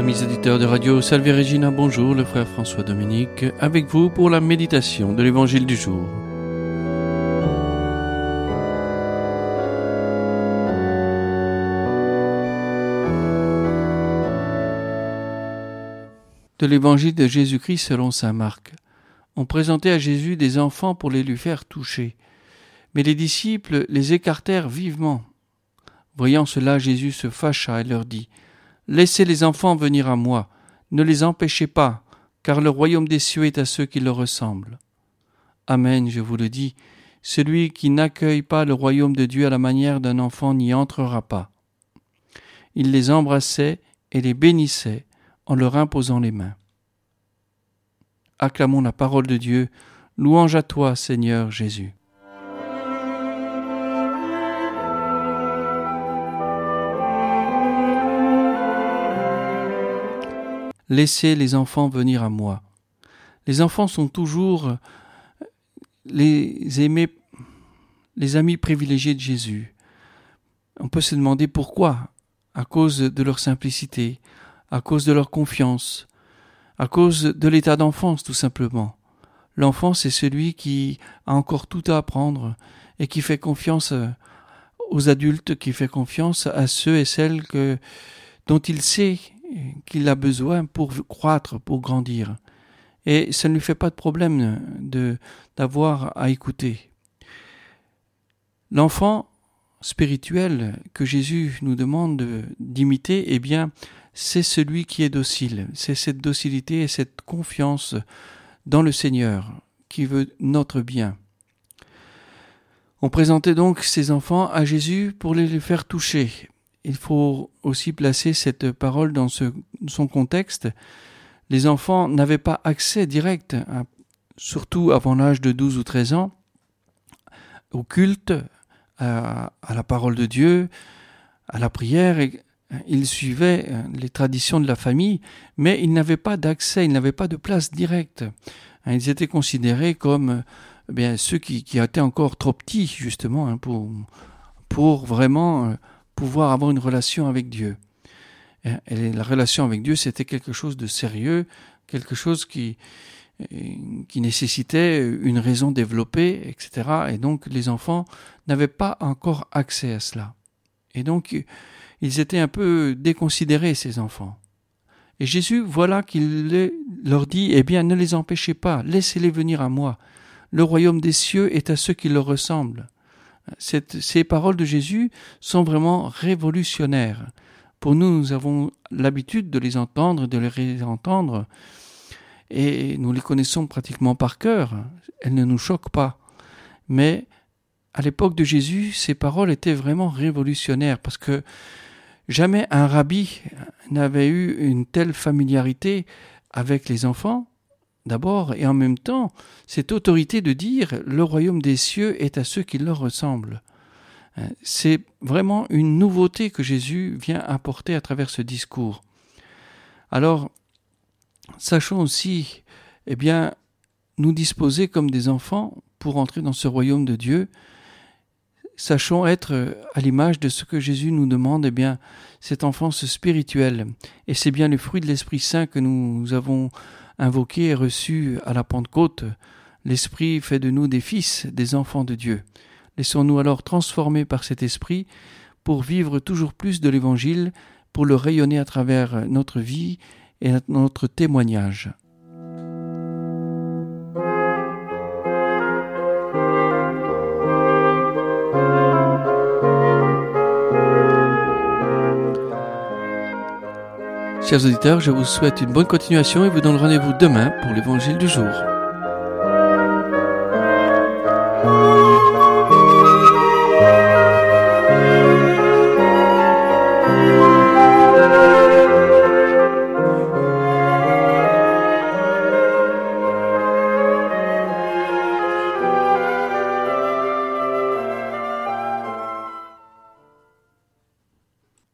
Amis auditeurs de Radio Salve Regina, bonjour, le frère François Dominique, avec vous pour la méditation de l'Évangile du jour. De l'Évangile de Jésus-Christ selon saint Marc. On présentait à Jésus des enfants pour les lui faire toucher. Mais les disciples les écartèrent vivement. Voyant cela, Jésus se fâcha et leur dit : « Laissez les enfants venir à moi, ne les empêchez pas, car le royaume des cieux est à ceux qui leur ressemblent. Amen, je vous le dis, celui qui n'accueille pas le royaume de Dieu à la manière d'un enfant n'y entrera pas. » Il les embrassait et les bénissait en leur imposant les mains. Acclamons la parole de Dieu, louange à toi, Seigneur Jésus. Laissez les enfants venir à moi. Les enfants sont toujours les amis privilégiés de Jésus. On peut se demander pourquoi, à cause de leur simplicité, à cause de leur confiance, à cause de l'état d'enfance tout simplement. L'enfant, c'est celui qui a encore tout à apprendre et qui fait confiance aux adultes, qui fait confiance à ceux et celles dont il sait qu'il a besoin pour croître, pour grandir. Et ça ne lui fait pas de problème d'avoir à écouter. L'enfant spirituel que Jésus nous demande d'imiter, eh bien, c'est celui qui est docile. C'est cette docilité et cette confiance dans le Seigneur qui veut notre bien. On présentait donc ces enfants à Jésus pour les faire toucher. Il faut aussi placer cette parole dans son contexte. Les enfants n'avaient pas accès direct, surtout avant l'âge de 12 ou 13 ans, au culte, à la parole de Dieu, à la prière. Ils suivaient les traditions de la famille, mais ils n'avaient pas d'accès, ils n'avaient pas de place directe. Ils étaient considérés comme ceux qui étaient encore trop petits, justement, pour vraiment pouvoir avoir une relation avec Dieu. Et la relation avec Dieu, c'était quelque chose de sérieux, quelque chose qui nécessitait une raison développée, etc. Et donc, les enfants n'avaient pas encore accès à cela. Et donc, ils étaient un peu déconsidérés, ces enfants. Et Jésus, voilà qu'il leur dit, eh bien, ne les empêchez pas, laissez-les venir à moi. Le royaume des cieux est à ceux qui leur ressemblent. Ces paroles de Jésus sont vraiment révolutionnaires. Pour nous, nous avons l'habitude de les entendre, de les réentendre, et nous les connaissons pratiquement par cœur. Elles ne nous choquent pas. Mais à l'époque de Jésus, ces paroles étaient vraiment révolutionnaires, parce que jamais un rabbi n'avait eu une telle familiarité avec les enfants, d'abord, et en même temps, cette autorité de dire « le royaume des cieux est à ceux qui leur ressemblent ». C'est vraiment une nouveauté que Jésus vient apporter à travers ce discours. Alors, sachons aussi, nous disposer comme des enfants pour entrer dans ce royaume de Dieu. Sachons être à l'image de ce que Jésus nous demande, cette enfance spirituelle. Et c'est bien le fruit de l'Esprit Saint que nous avons invoqué et reçu à la Pentecôte. L'Esprit fait de nous des fils, des enfants de Dieu. Laissons-nous alors transformer par cet Esprit pour vivre toujours plus de l'Évangile, pour le rayonner à travers notre vie et notre témoignage. Chers auditeurs, je vous souhaite une bonne continuation et vous donne rendez-vous demain pour l'Évangile du jour.